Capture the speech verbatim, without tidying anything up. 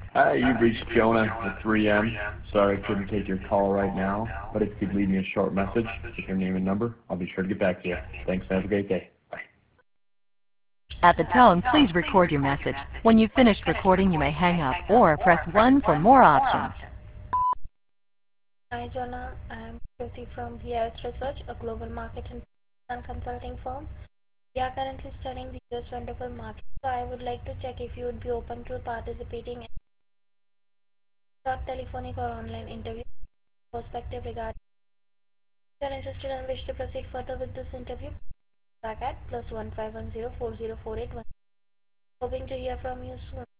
Hi, you've reached Jonah at three M. Sorry I couldn't take your call right now, but if you could leave me a short message with your name and number, I'll be sure to get back to you. Thanks and have a great day. Bye. At the tone, please record your message. When you've finished recording, you may hang up or press one for more options. Hi Jonah, I am Jyoti from V I S Research, a global market and consulting firm. We are currently studying the U S wonderful market, so I would like to check if you would be open to participating in short telephonic or online interview perspective regarding. If you are interested and wish to proceed further with this interview, back at plus one five one zero four zero four eight one. Hoping to hear from you soon.